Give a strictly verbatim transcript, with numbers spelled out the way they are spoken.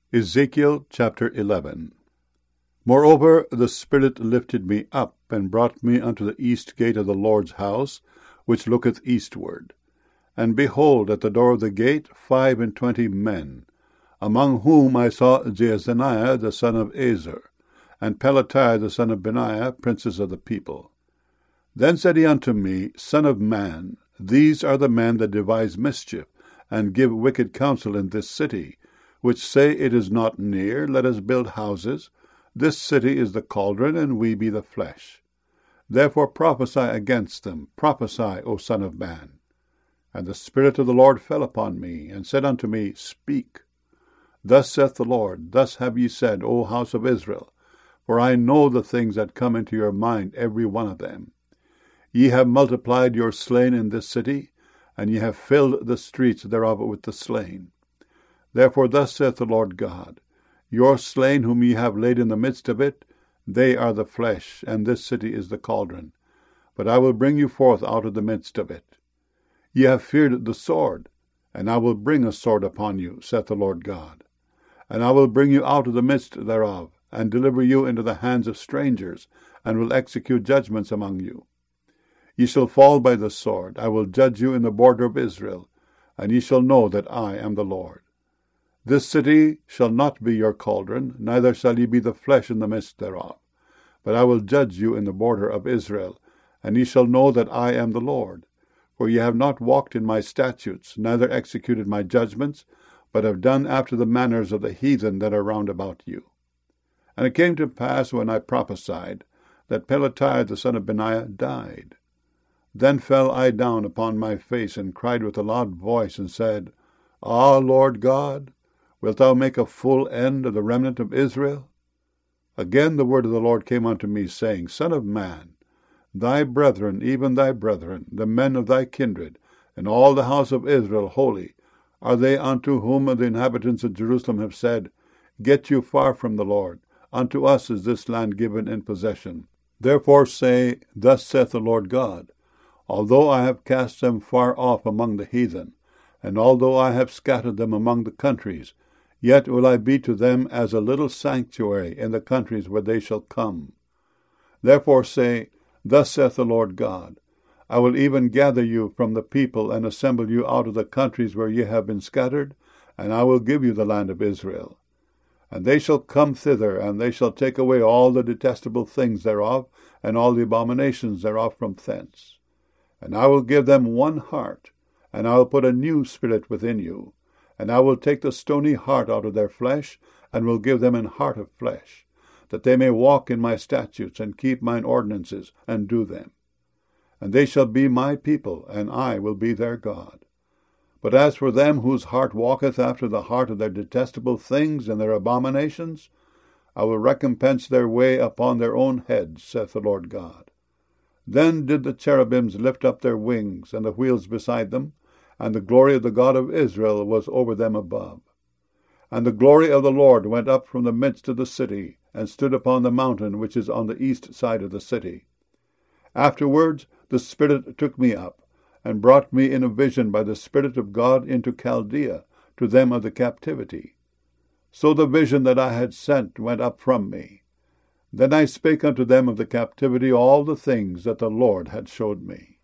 Ezekiel chapter eleven. Moreover, the Spirit lifted me up, and brought me unto the east gate of the Lord's house, which looketh eastward. And behold, at the door of the gate five and twenty men, among whom I saw Jaazaniah the son of Azer, and Pelatiah the son of Benaiah, princes of the people. Then said he unto me, Son of man, these are the men that devise mischief, and give wicked counsel in this city, which say, It is not near, let us build houses. This city is the cauldron, and we be the flesh. Therefore prophesy against them, prophesy, O Son of man. And the Spirit of the Lord fell upon me, and said unto me, Speak. Thus saith the Lord, Thus have ye said, O house of Israel, for I know the things that come into your mind, every one of them. Ye have multiplied your slain in this city, and ye have filled the streets thereof with the slain. Therefore thus saith the Lord God, Your slain whom ye have laid in the midst of it, they are the flesh, and this city is the cauldron. But I will bring you forth out of the midst of it. Ye have feared the sword, and I will bring a sword upon you, saith the Lord God. And I will bring you out of the midst thereof, and deliver you into the hands of strangers, and will execute judgments among you. Ye shall fall by the sword. I will judge you in the border of Israel, and ye shall know that I am the Lord. This city shall not be your cauldron, neither shall ye be the flesh in the midst thereof. But I will judge you in the border of Israel, and ye shall know that I am the Lord. For ye have not walked in my statutes, neither executed my judgments, but have done after the manners of the heathen that are round about you. And it came to pass, when I prophesied, that Pelatiah the son of Benaiah died. Then fell I down upon my face, and cried with a loud voice, and said, Ah, Lord God, wilt thou make a full end of the remnant of Israel? Again the word of the Lord came unto me, saying, Son of man, thy brethren, even thy brethren, the men of thy kindred, and all the house of Israel holy, are they unto whom the inhabitants of Jerusalem have said, Get you far from the Lord, unto us is this land given in possession. Therefore say, Thus saith the Lord God, Although I have cast them far off among the heathen, and although I have scattered them among the countries, yet will I be to them as a little sanctuary in the countries where they shall come. Therefore say, Thus saith the Lord God, I will even gather you from the people, and assemble you out of the countries where ye have been scattered, and I will give you the land of Israel. And they shall come thither, and they shall take away all the detestable things thereof, and all the abominations thereof from thence. And I will give them one heart, and I will put a new spirit within you. And I will take the stony heart out of their flesh, and will give them an heart of flesh, that they may walk in my statutes, and keep mine ordinances, and do them. And they shall be my people, and I will be their God. But as for them whose heart walketh after the heart of their detestable things and their abominations, I will recompense their way upon their own heads, saith the Lord God. Then did the cherubims lift up their wings, and the wheels beside them, and the glory of the God of Israel was over them above. And the glory of the Lord went up from the midst of the city, and stood upon the mountain which is on the east side of the city. Afterwards the Spirit took me up, and brought me in a vision by the Spirit of God into Chaldea, to them of the captivity. So the vision that I had sent went up from me. Then I spake unto them of the captivity all the things that the Lord had showed me.